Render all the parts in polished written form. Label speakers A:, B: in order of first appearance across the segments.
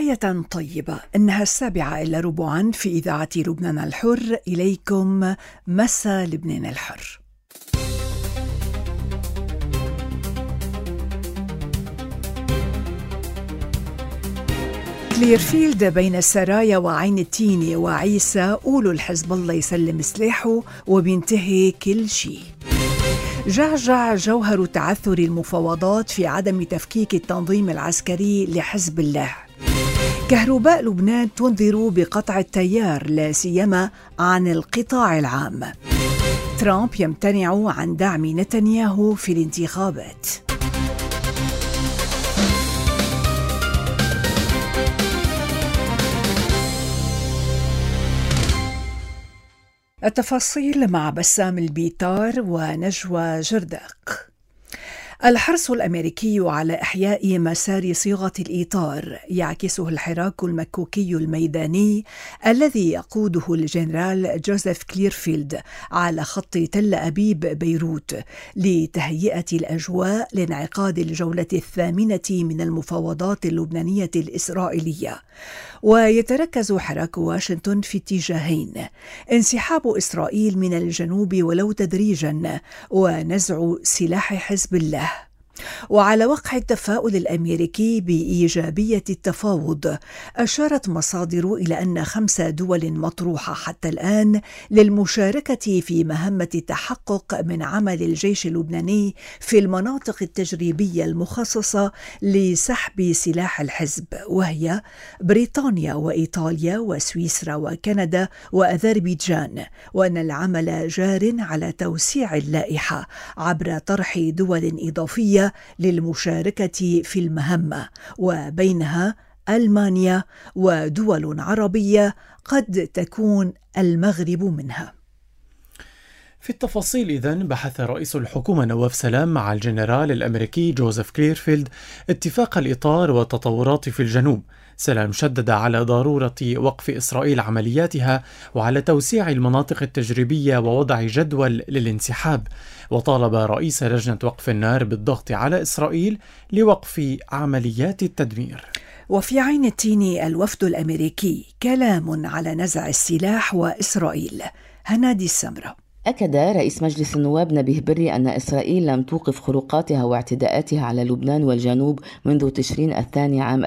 A: تحية طيبة. إنها 7:15 في إذاعة لبنان الحر. إليكم مساء لبنان الحر. كليرفيلد بين السرايا وعين التيني وعيسى قولوا الحزب الله يسلم سلاحه وبينتهي كل شيء. جعجع جوهر تعثر المفاوضات في عدم تفكيك التنظيم العسكري لحزب الله. كهرباء لبنان تنذر بقطع التيار لا سيما عن القطاع العام. ترامب يمتنع عن دعم نتنياهو في الانتخابات. التفاصيل مع بسام البيطار ونجوى جرداق. الحرص الأمريكي على إحياء مسار صيغة الإطار يعكسه الحراك المكوكي الميداني الذي يقوده الجنرال جوزيف كليرفيلد على خط تل أبيب بيروت لتهيئة الأجواء لانعقاد الجولة 8 من المفاوضات اللبنانية الإسرائيلية. ويتركز حراك واشنطن في اتجاهين: انسحاب إسرائيل من الجنوب ولو تدريجا، ونزع سلاح حزب الله. وعلى وقع التفاؤل الأمريكي بإيجابية التفاوض، أشارت مصادر إلى أن 5 دول مطروحة حتى الآن للمشاركة في مهمة التحقق من عمل الجيش اللبناني في المناطق التجريبية المخصصة لسحب سلاح الحزب، وهي بريطانيا وإيطاليا وسويسرا وكندا وأذربيجان، وأن العمل جار على توسيع اللائحة عبر طرح دول إضافية للمشاركة في المهمة، وبينها ألمانيا ودول عربية قد تكون المغرب منها.
B: في التفاصيل إذن بحث رئيس الحكومة نواف سلام مع الجنرال الأمريكي جوزيف كليرفيلد اتفاق الإطار والتطورات في الجنوب. سلام شدد على ضرورة وقف إسرائيل عملياتها وعلى توسيع المناطق التجريبية ووضع جدول للانسحاب، وطالب رئيس لجنة وقف النار بالضغط على إسرائيل لوقف عمليات التدمير.
A: وفي عين التين الوفد الأمريكي كلام على نزع السلاح وإسرائيل. هنادي السمرة.
C: أكد رئيس مجلس النواب نبيه بري أن إسرائيل لم توقف خروقاتها واعتداءاتها على لبنان والجنوب منذ تشرين الثاني عام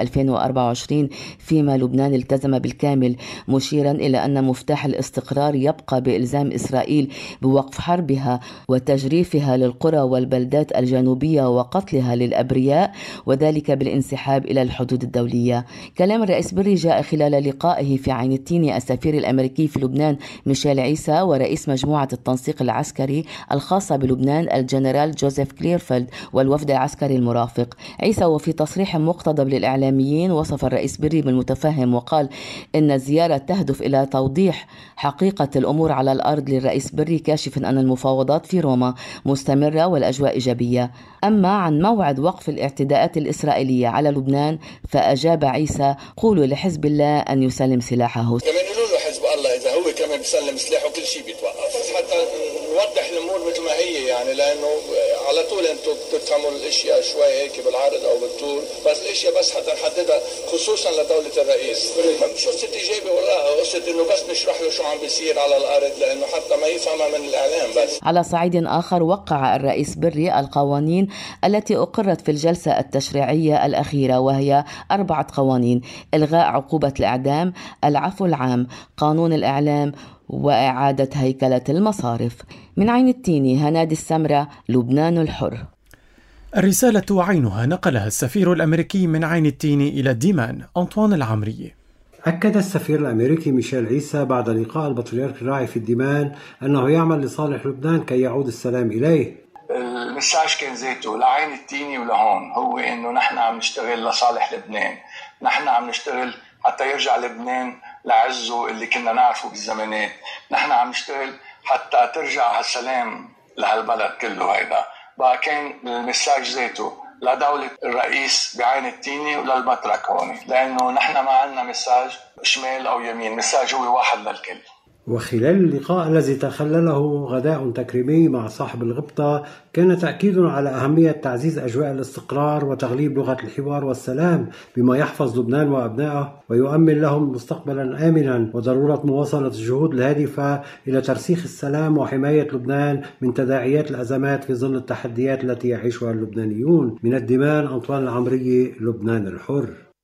C: 2024، فيما لبنان التزم بالكامل، مشيرا إلى أن مفتاح الاستقرار يبقى بإلزام إسرائيل بوقف حربها وتجريفها للقرى والبلدات الجنوبية وقتلها للأبرياء، وذلك بالانسحاب إلى الحدود الدولية. كلام الرئيس بري جاء خلال لقائه في عين التين السفير الأمريكي في لبنان ميشيل عيسى ورئيس مجموعة التنسيق العسكري الخاصة بلبنان الجنرال جوزيف كليرفيلد والوفد العسكري المرافق. عيسى وفي تصريح مقتضب للإعلاميين وصف الرئيس بري بالمتفهم، وقال إن الزيارة تهدف إلى توضيح حقيقة الأمور على الأرض للرئيس بري، كاشفا أن المفاوضات في روما مستمرة والأجواء إيجابية. أما عن موعد وقف الاعتداءات الإسرائيلية على لبنان فأجاب عيسى: قولوا لحزب الله أن يسلم سلاحه.
D: كمان يقولوا له حزب الله إذا هو كمان بيسلم سلاحه كل شيء بيتوقف، حتى نوضح الأمور مثل ما هي، يعني لأنه على طول أنتم بتفهموا الأشياء شوي هيك بالعرض أو بالطول، بس الأشياء بس حتى نحددها خصوصا لدولة الرئيس. مش قصة إجابة وراها، قصة إنه بس نشرح له شو عم بيصير على الأرض، لأنه حتى ما يفهمها من الإعلام بس.
C: على صعيد آخر، وقع الرئيس بري القوانين التي أقرت في الجلسة التشريعية الأخيرة، وهي 4 قوانين: إلغاء عقوبة الإعدام، العفو العام، قانون الإعلام، وإعادة هيكلة المصارف. من عين التين هنادي السمرة، لبنان الحر.
B: الرسالة عينها نقلها السفير الأمريكي من عين التين إلى الديمان أنطوان العمري.
E: أكد السفير الأمريكي ميشيل عيسى بعد لقاء البطريرك الراعي في الديمان أنه يعمل لصالح لبنان كي يعود السلام إليه.
D: المساج كان ذاته لعين التيني ولهون، هو إنه نحن عم نشتغل لصالح لبنان، نحن عم نشتغل حتى يرجع لبنان لعزه اللي كنا نعرفه بالزمانات، نحن عم نشتغل حتى ترجع هالسلام لهالبلد كله. هيدا بقى كان المساج ذاته لدولة الرئيس بعين التيني وللبطرك هون، لأنه نحن ما عندنا مساج شمال أو يمين، مساج هو واحد للكل.
E: وخلال اللقاء الذي تخلله غداء تكريمي مع صاحب الغبطة كان تأكيد على أهمية تعزيز أجواء الاستقرار وتغليب لغة الحوار والسلام بما يحفظ لبنان وأبنائه ويؤمن لهم مستقبلا آمنا، وضرورة مواصلة الجهود الهادفة إلى ترسيخ السلام وحماية لبنان من تداعيات الأزمات في ظل التحديات التي يعيشها اللبنانيون. من الدمام، أنطوان العمرية، لبنان الحر.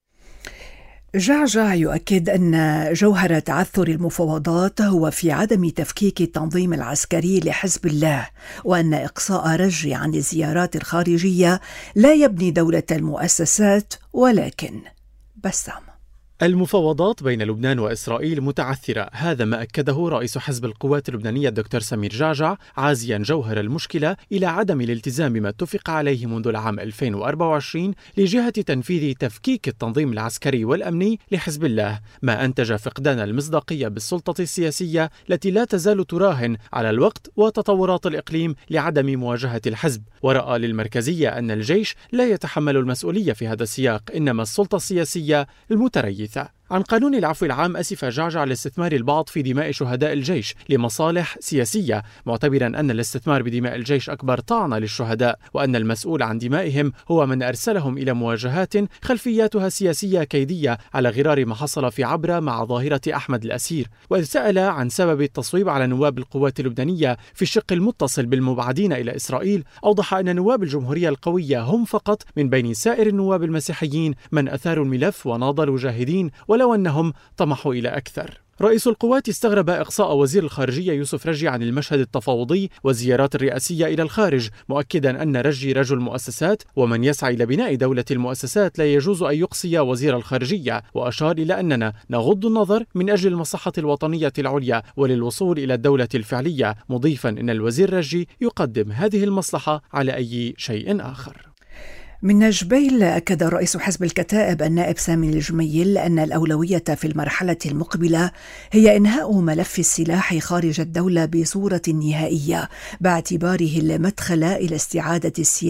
A: جعجع يؤكد أن جوهر تعثر المفاوضات هو في عدم تفكيك التنظيم العسكري لحزب الله، وأن إقصاء رجي عن الزيارات الخارجية لا يبني دولة المؤسسات. ولكن بسام،
B: المفاوضات بين لبنان وإسرائيل متعثرة، هذا ما أكده رئيس حزب القوات اللبنانية الدكتور سمير جعجع، عازيا جوهر المشكلة إلى عدم الالتزام بما اتفق عليه منذ العام 2024 لجهة تنفيذ تفكيك التنظيم العسكري والأمني لحزب الله، ما أنتج فقدان المصداقية بالسلطة السياسية التي لا تزال تراهن على الوقت وتطورات الإقليم لعدم مواجهة الحزب. ورأى للمركزية أن الجيش لا يتحمل المسؤولية في هذا السياق، إنما السلطة السياسية المتريثة. عن قانون العفو العام أسف جعجع لاستثمار البعض في دماء شهداء الجيش لمصالح سياسية، معتبرا أن الاستثمار بدماء الجيش أكبر طعنة للشهداء، وأن المسؤول عن دمائهم هو من أرسلهم إلى مواجهات خلفياتها سياسية كيدية على غرار ما حصل في عبرة مع ظاهرة أحمد الأسير. وإذ سأل عن سبب التصويب على نواب القوات اللبنانية في الشق المتصل بالمبعدين إلى إسرائيل، أوضح أن نواب الجمهورية القوية هم فقط من بين سائر النواب المسيحيين من أثاروا الملف وناضلوا جاهدين، ولو أنهم طمحوا إلى أكثر. رئيس القوات استغرب إقصاء وزير الخارجية يوسف رجي عن المشهد التفاوضي والزيارات الرئاسية إلى الخارج، مؤكدا أن رجي رجل مؤسسات، ومن يسعى لبناء دولة المؤسسات لا يجوز أن يقصي وزير الخارجية، وأشار إلى أننا نغض النظر من أجل المصلحة الوطنية العليا وللوصول إلى الدولة الفعلية، مضيفا أن الوزير رجي يقدم هذه المصلحة على أي شيء آخر.
A: من جبيل، أكد رئيس حزب الكتائب النائب سامي الجميل أن الأولوية في المرحلة المقبلة هي إنهاء ملف السلاح خارج الدولة بصورة نهائية، باعتباره المدخل إلى استعادة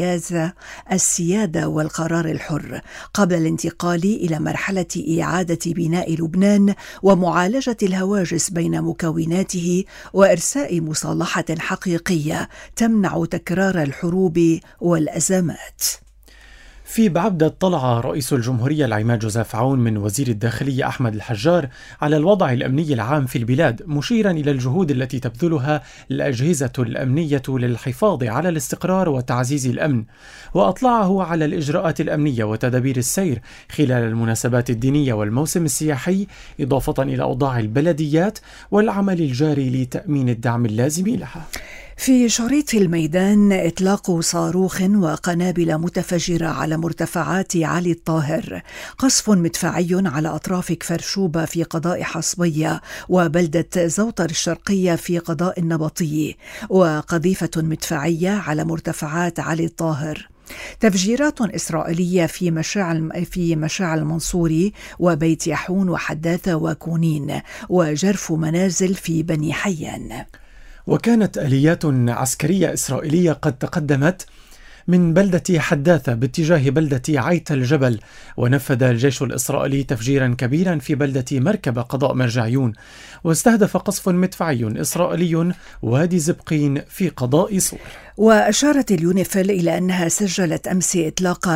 A: السيادة والقرار الحر قبل الانتقال إلى مرحلة إعادة بناء لبنان ومعالجة الهواجس بين مكوناته وإرساء مصالحة حقيقية تمنع تكرار الحروب والأزمات.
B: في بعبدة طلع رئيس الجمهورية العماد جوزيف عون من وزير الداخلية أحمد الحجار على الوضع الأمني العام في البلاد، مشيرا إلى الجهود التي تبذلها الأجهزة الأمنية للحفاظ على الاستقرار وتعزيز الأمن، وأطلعه على الإجراءات الأمنية وتدابير السير خلال المناسبات الدينية والموسم السياحي، إضافة إلى أوضاع البلديات والعمل الجاري لتأمين الدعم اللازم لها.
A: في شريط الميدان، إطلاق صاروخ وقنابل متفجرة على مرتفعات علي الطاهر، قصف مدفعي على أطراف كفرشوبة في قضاء حصبية وبلدة زوطر الشرقية في قضاء النبطي، وقذيفة مدفعية على مرتفعات علي الطاهر، تفجيرات إسرائيلية في مشاع المنصوري وبيت يحون وحداثة وكونين، وجرف منازل في بني حيان.
B: وكانت آليات عسكرية إسرائيلية قد تقدمت من بلدة حداثة باتجاه بلدة عيت الجبل، ونفذ الجيش الإسرائيلي تفجيرا كبيرا في بلدة مركبة قضاء مرجعيون، واستهدف قصف مدفعي إسرائيلي وادي زبقين في قضاء صور.
A: وأشارت اليونيفيل إلى أنها سجلت أمس إطلاق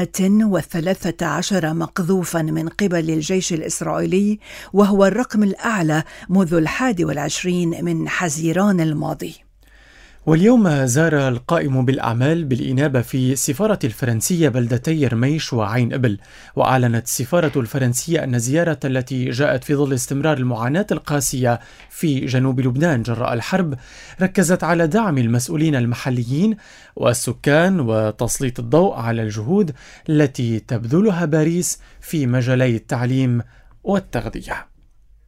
A: 113 مقذوفا من قبل الجيش الإسرائيلي، وهو الرقم الأعلى منذ 21 من حزيران الماضي.
B: واليوم زار القائم بالأعمال بالإنابة في السفارة الفرنسية بلدتي رميش وعين إبل، وأعلنت السفارة الفرنسية أن الزيارة التي جاءت في ظل استمرار المعاناة القاسية في جنوب لبنان جراء الحرب ركزت على دعم المسؤولين المحليين والسكان وتسليط الضوء على الجهود التي تبذلها باريس في مجالي التعليم والتغذية.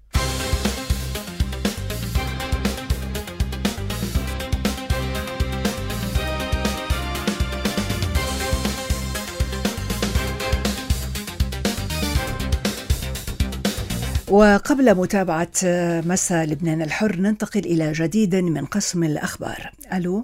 A: وقبل متابعة مساء لبنان الحر ننتقل إلى جديد من قسم الأخبار. ألو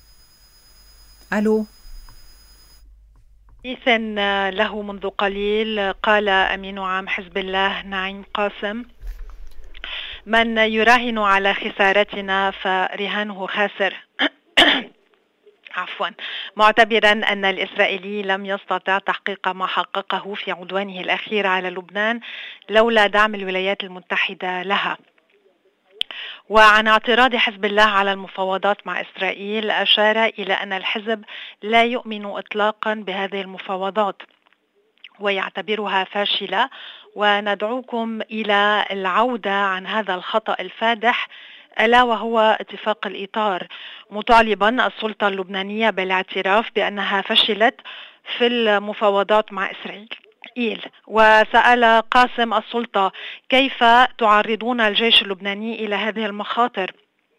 F: حديث له منذ قليل قال أمين عام حزب الله نعيم قاسم من يراهن على خسارتنا فرهانه خاسر. عفوا، معتبرا أن الإسرائيلي لم يستطع تحقيق ما حققه في عدوانه الأخير على لبنان لولا دعم الولايات المتحدة لها. وعن اعتراض حزب الله على المفاوضات مع إسرائيل، أشار إلى أن الحزب لا يؤمن إطلاقا بهذه المفاوضات ويعتبرها فاشلة، وندعوكم إلى العودة عن هذا الخطأ الفادح ألا وهو اتفاق الإطار، مطالبا السلطة اللبنانية بالاعتراف بأنها فشلت في المفاوضات مع إسرائيل. وسأل قاسم السلطة: كيف تعرضون الجيش اللبناني إلى هذه المخاطر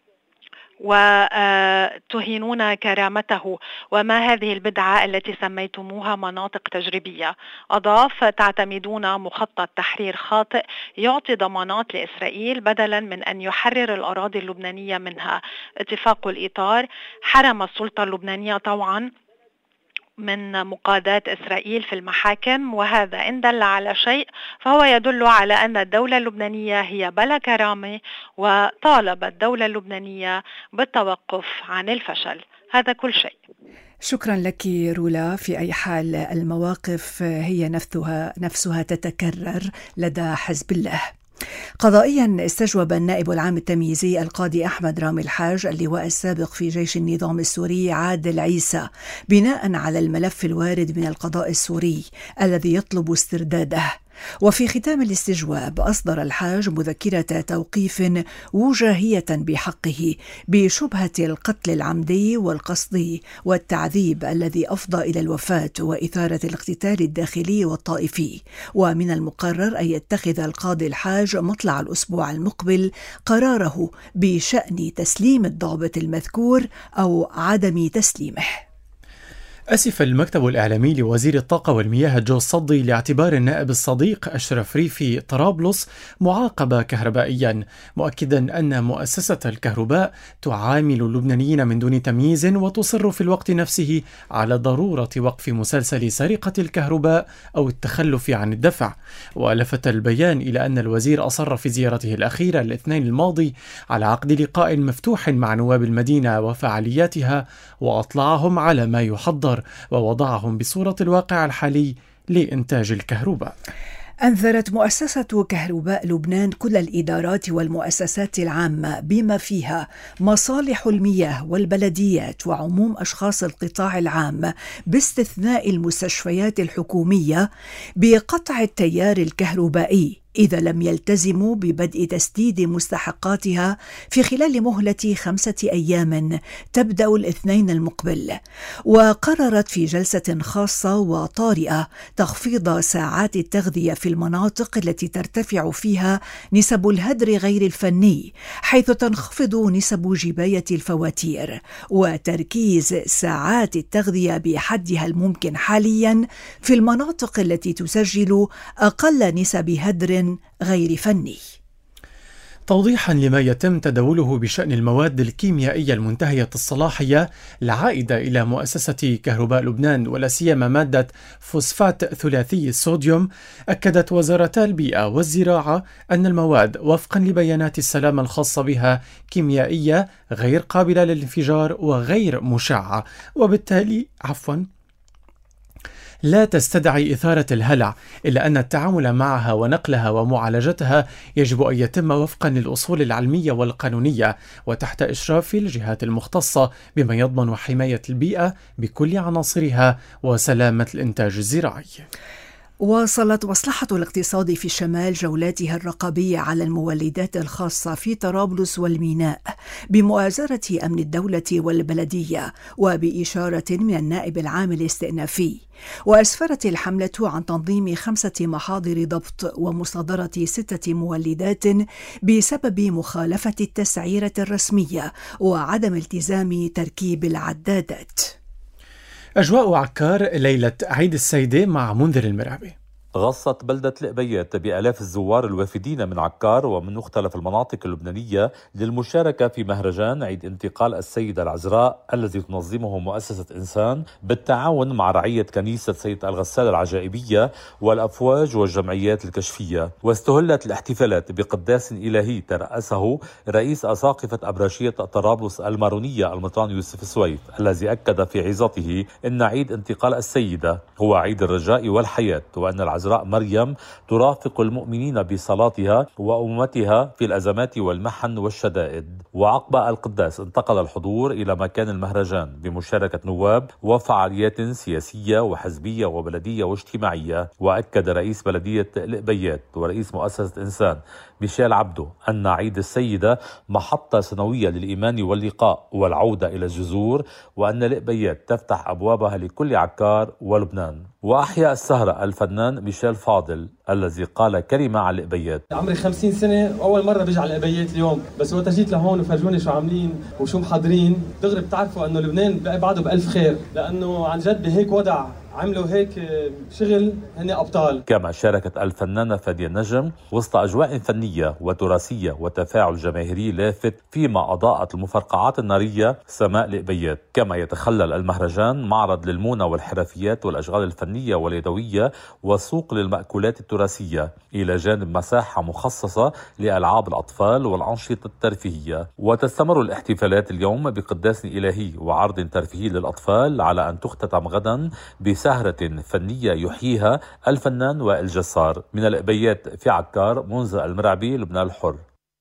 F: وتهينون كرامته، وما هذه البدعة التي سميتموها مناطق تجريبية؟ أضاف: تعتمدون مخطط تحرير خاطئ يعطي ضمانات لإسرائيل بدلا من أن يحرر الأراضي اللبنانية منها. اتفاق الإطار حرم السلطة اللبنانية طوعا من مقاضاة إسرائيل في المحاكم، وهذا إن دل على شيء فهو يدل على أن الدولة اللبنانية هي بلا كرامة، وطالب الدولة اللبنانية بالتوقف عن الفشل. هذا كل شيء.
A: شكرا لك رولا. في أي حال المواقف هي نفسها تتكرر لدى حزب الله. قضائيا، استجوب النائب العام التمييزي القاضي أحمد رامي الحاج اللواء السابق في جيش النظام السوري عادل عيسى بناء على الملف الوارد من القضاء السوري الذي يطلب استرداده. وفي ختام الاستجواب أصدر الحاج مذكرة توقيف وجاهية بحقه بشبهة القتل العمدي والقصدي والتعذيب الذي أفضى إلى الوفاة وإثارة الاقتتال الداخلي والطائفي. ومن المقرر أن يتخذ القاضي الحاج مطلع الأسبوع المقبل قراره بشأن تسليم الضابط المذكور أو عدم تسليمه.
B: أسف المكتب الإعلامي لوزير الطاقة والمياه جو الصدي لاعتبار النائب الصديق أشرف ريفي طرابلس معاقبة كهربائيا، مؤكدا أن مؤسسة الكهرباء تعامل اللبنانيين من دون تمييز وتصر في الوقت نفسه على ضرورة وقف مسلسل سرقة الكهرباء أو التخلف عن الدفع. ولفت البيان إلى أن الوزير أصر في زيارته الأخيرة الاثنين الماضي على عقد لقاء مفتوح مع نواب المدينة وفعالياتها، وأطلعهم على ما يحضر ووضعهم بصورة الواقع الحالي لإنتاج الكهرباء.
A: أنذرت مؤسسة كهرباء لبنان كل الإدارات والمؤسسات العامة بما فيها مصالح المياه والبلديات وعموم أشخاص القطاع العام باستثناء المستشفيات الحكومية بقطع التيار الكهربائي إذا لم يلتزموا ببدء تسديد مستحقاتها في خلال مهلة 5 أيام تبدأ الاثنين المقبل. وقررت في جلسة خاصة وطارئة تخفيض ساعات التغذية في المناطق التي ترتفع فيها نسب الهدر غير الفني، حيث تنخفض نسب جباية الفواتير، وتركيز ساعات التغذية بحدها الممكن حاليا في المناطق التي تسجل أقل نسب هدر غير فني.
B: توضيحا لما يتم تداوله بشأن المواد الكيميائية المنتهية الصلاحية العائدة إلى مؤسسة كهرباء لبنان ولا سيما مادة فوسفات ثلاثي الصوديوم، أكدت وزارتا البيئة والزراعة أن المواد وفقا لبيانات السلامة الخاصة بها كيميائية غير قابلة للانفجار وغير مشعة، وبالتالي لا تستدعي إثارة الهلع، إلا أن التعامل معها ونقلها ومعالجتها يجب أن يتم وفقا للأصول العلمية والقانونية وتحت إشراف الجهات المختصة، بما يضمن حماية البيئة بكل عناصرها وسلامة الإنتاج الزراعي.
A: واصلت مصلحة الاقتصاد في الشمال جولاتها الرقابية على المولدات الخاصة في طرابلس والميناء بمؤازرة أمن الدولة والبلدية وبإشارة من النائب العام الاستئنافي. وأسفرت الحملة عن تنظيم 5 محاضر ضبط ومصادرة 6 مولدات بسبب مخالفة التسعيرة الرسمية وعدم التزام تركيب العدادات.
B: أجواء عكار ليلة عيد السيدة مع منذر المرعبي.
G: غصت بلدة الأبيات بآلاف الزوار الوافدين من عكار ومن مختلف المناطق اللبنانية للمشاركة في مهرجان عيد انتقال السيدة العذراء الذي تنظمه مؤسسة إنسان بالتعاون مع رعية كنيسة سيدة الغسال العجائبية والأفواج والجمعيات الكشفية. واستهلت الاحتفالات بقداس إلهي ترأسه رئيس أساقفة أبراشية طرابلس المارونية المطران يوسف السويف، الذي أكد في عظته أن عيد انتقال السيدة هو عيد الرجاء والحياة، وأن العذراء مريم ترافق المؤمنين بصلاتها وأمتها في الأزمات والمحن والشدائد. وعقب القداس انتقل الحضور إلى مكان المهرجان بمشاركة نواب وفعاليات سياسية وحزبية وبلدية واجتماعية. وأكد رئيس بلدية الأبيات ورئيس مؤسسة إنسان ميشيل عبدو أن عيد السيدة محطة سنوية للإيمان واللقاء والعودة إلى الجذور، وأن الأبيات تفتح أبوابها لكل عكار ولبنان. وأحيا السهرة الفنان ميشيل فاضل الذي قال كلمة على الأبيات.
H: عمري 50 سنة وأول مرة بيجي على الأبيات اليوم، بس وقت جيت لهون وفرجوني شو عاملين وشو محضرين دغري بتعرفوا أنه لبنان بقى بعده بألف خير، لأنه عن جد بهيك وضع عملوا هيك شغل هن أبطال.
G: كما شاركت الفنانة فادية النجم وسط أجواء فنية وتراثية وتفاعل جماهيري لافت، فيما أضاءت المفرقعات النارية سماء الأبيات. كما يتخلل المهرجان معرض للمونة والحرفيات والأشغال الفنية واليدوية وسوق للمأكولات التراثية، إلى جانب مساحة مخصصة لألعاب الأطفال والأنشطة الترفيهية. وتستمر الاحتفالات اليوم بقداس إلهي وعرض ترفيهي للأطفال، على أن تختتم غدا بسهرة فنية يحييها الفنان وائل جسار. من الأبيات في عكار، منذر المرعبي، لبنان الحر.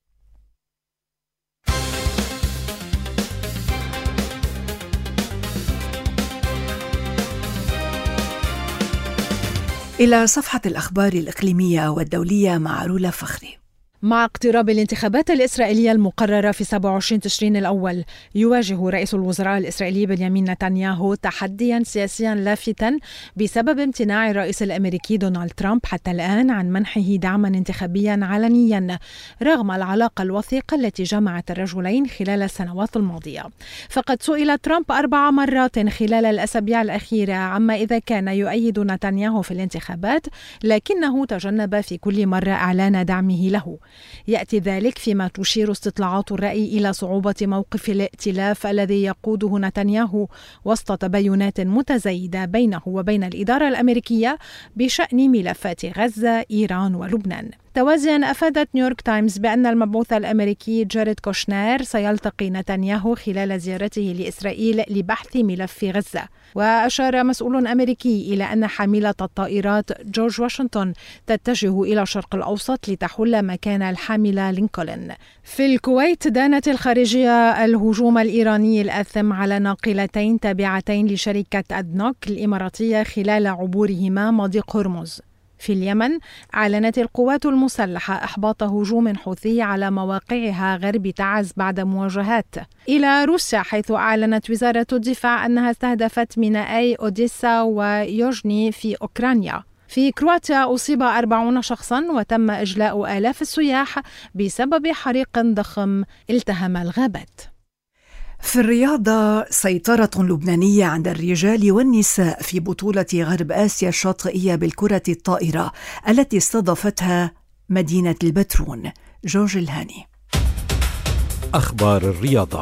A: إلى صفحة الأخبار الإقليمية والدولية مع رولا فخري.
I: مع اقتراب الانتخابات الإسرائيلية المقررة في 27 تشرين الأول، يواجه رئيس الوزراء الإسرائيلي بنيامين نتنياهو تحدياً سياسياً لافتاً بسبب امتناع الرئيس الأمريكي دونالد ترامب حتى الآن عن منحه دعماً انتخابياً علنياً، رغم العلاقة الوثيقة التي جمعت الرجلين خلال السنوات الماضية. فقد سئل ترامب 4 مرات خلال الأسابيع الأخيرة عما إذا كان يؤيد نتنياهو في الانتخابات، لكنه تجنب في كل مرة إعلان دعمه له. يأتي ذلك فيما تشير استطلاعات الرأي إلى صعوبة موقف الائتلاف الذي يقوده نتنياهو وسط تباينات متزايدة بينه وبين الإدارة الأمريكية بشأن ملفات غزة، إيران ولبنان. توازيا أفادت نيويورك تايمز بأن المبعوث الأمريكي جاريد كوشنير سيلتقي نتنياهو خلال زيارته لإسرائيل لبحث ملف غزة. وأشار مسؤول أمريكي إلى أن حاملة الطائرات جورج واشنطن تتجه إلى الشرق الأوسط لتحل مكان الحاملة لينكولن. في الكويت دانت الخارجية الهجوم الإيراني الآثم على ناقلتين تابعتين لشركة أدنوك الإماراتية خلال عبورهما مضيق هرمز. في اليمن أعلنت القوات المسلحة إحباط هجوم حوثي على مواقعها غرب تعز بعد مواجهات. إلى روسيا، حيث أعلنت وزارة الدفاع أنها استهدفت مينائي أوديسا ويوجني في أوكرانيا. في كرواتيا أصيب 40 شخصا وتم إجلاء آلاف السياح بسبب حريق ضخم التهم الغابات.
A: في الرياضة، سيطرة لبنانية عند الرجال والنساء في بطولة غرب آسيا الشاطئية بالكرة الطائرة التي استضافتها مدينة البترون. جورج الهاني.
J: أخبار الرياضة.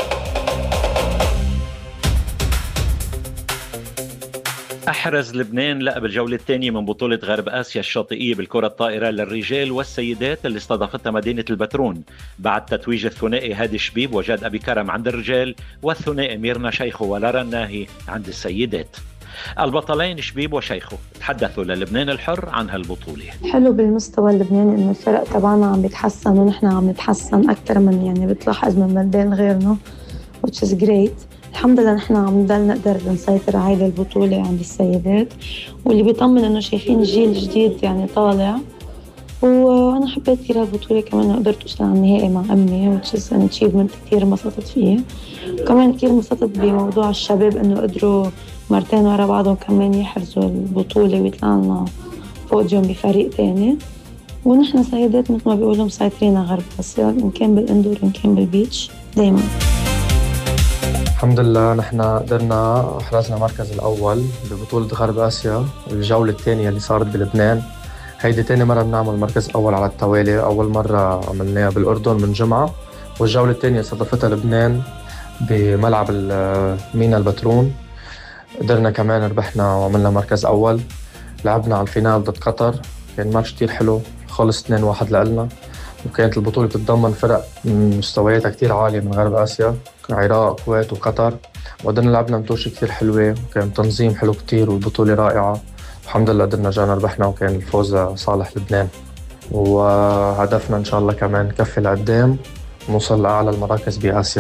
K: أحرز لبنان لقب الجولة الثانية من بطولة غرب آسيا الشاطئية بالكرة الطائرة للرجال والسيدات اللي استضافتها مدينة البترون، بعد تتويج الثنائي هادي شبيب وجاد أبي كرم عند الرجال والثنائي ميرنا شيخو ولارا الناهي عند السيدات. البطلين شبيب وشيخو تحدثوا للبنان الحر عن هالبطولة.
L: حلو بالمستوى اللبناني إنه الفرق تبعنا عم بيتحسن ونحن عم نتحسن أكثر من يعني بتلاحظ من بلدان غيرنا which is great. الحمد لله نحن عم نضل نقدر نسيطر على هاي البطولة عند السيدات، واللي بيطمن إنه شايفين جيل جديد يعني طالع. وأنا حبيت كثير هالبطولة، كمان قدرت أوصل على النهائي مع أمي which is an achievement كثير انبسطت فيه. وكمان كثير انبسطت بموضوع الشباب إنه قدروا مرتين ورا بعضهم كمان يحرزوا البطولة ويطلعوا لنا بوديوم بفريق تاني. ونحن سيدات مثل ما بيقولوا مسيطرين على غرب آسيا، إن كان بالإندور إن كان بالبيتش دايما.
M: الحمد لله نحن قدرنا حرزنا المركز الأول ببطولة غرب آسيا الجولة الثانية اللي صارت بلبنان. هيدي تاني مرة بنعمل المركز الأول على التوالي. أول مرة عملناها بالأردن من جمعة، والجولة الثانية استضافتها لبنان بملعب مينا البترون. قدرنا كمان ربحنا وعملنا مركز أول. لعبنا على الفينال ضد قطر، كان ماتش كتير حلو، خلص 2-1 لنا. وكانت البطولة بتتضمن فرق من مستوياتها كتير عالية من غرب آسيا، العراق، الكويت وقطر. وقدرنا لعبنا متوشة كتير حلوة، وكان تنظيم حلو كتير والبطولة رائعة. الحمد لله قدرنا رجعنا ربحنا، وكان الفوز صالح لبنان. وهدفنا إن شاء الله كمان نكفي لقدام ونوصل لأعلى المراكز بآسيا.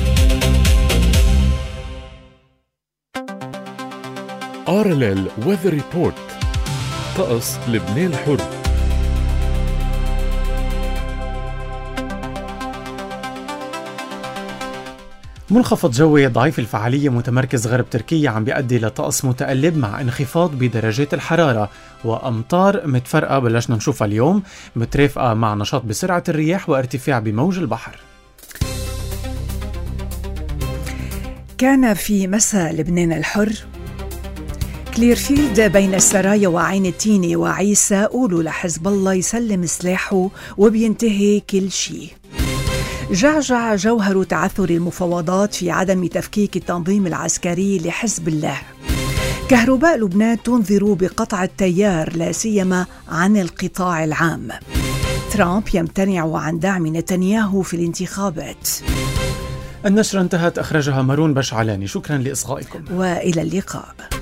J: RLL Weather Report. طقس لبنان الحر.
B: منخفض جوي ضعيف الفعالية متمركز غرب تركيا عم بيؤدي لطقس متقلب مع انخفاض بدرجات الحرارة وأمطار متفرقة بلشنا نشوفها اليوم، مترافقة مع نشاط بسرعة الرياح وارتفاع بموج البحر.
A: كان في مساء لبنان الحر كليرفيلد بين السرايا وعين التيني وعيسى قولوا لحزب الله يسلم سلاحه وبينتهي كل شيء. جعجع جوهر تعثر المفاوضات في عدم تفكيك التنظيم العسكري لحزب الله. كهرباء لبنان تنذر بقطع التيار لا سيما عن القطاع العام. ترامب يمتنع عن دعم نتنياهو في الانتخابات.
B: النشرة انتهت، أخرجها مارون بشعلاني. شكرا لإصغائكم
A: وإلى اللقاء.